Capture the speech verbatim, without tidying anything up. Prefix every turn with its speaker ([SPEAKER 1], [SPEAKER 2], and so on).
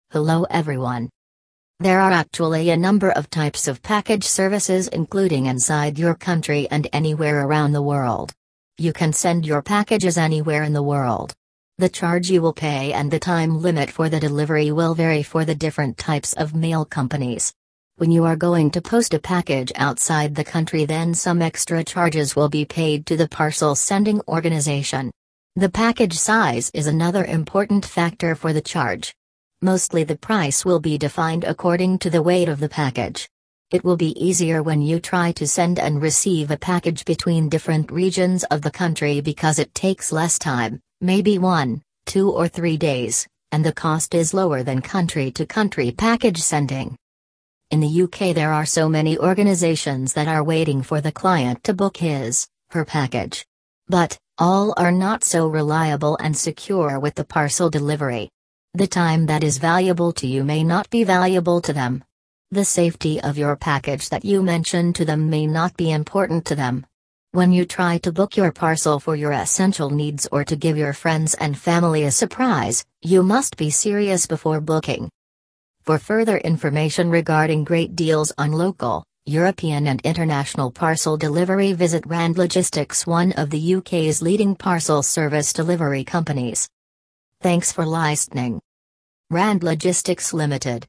[SPEAKER 1] Hello everyone. There are actually a number of types of package services including inside your country and anywhere around the world. You can send your packages anywhere in the world. The charge you will pay and the time limit for the delivery will vary for the different types of mail companies. When you are going to post a package outside the country, then some extra charges will be paid to the parcel sending organization. The package size is another important factor for the charge. Mostly the price will be defined according to the weight of the package. It will be easier when you try to send and receive a package between different regions of the country because it takes less time, maybe one, two or three days, and the cost is lower than country-to-country package sending. In the U K there are so many organizations that are waiting for the client to book his, her package. But, all are not so reliable and secure with the parcel delivery. The time that is valuable to you may not be valuable to them. The safety of your package that you mention to them may not be important to them. When you try to book your parcel for your essential needs or to give your friends and family a surprise, you must be serious before booking. For further information regarding great deals on local, European and international parcel delivery, visit Rand Logistics, one of the U K's leading parcel service delivery companies. Thanks for listening. Rand Logistics Limited.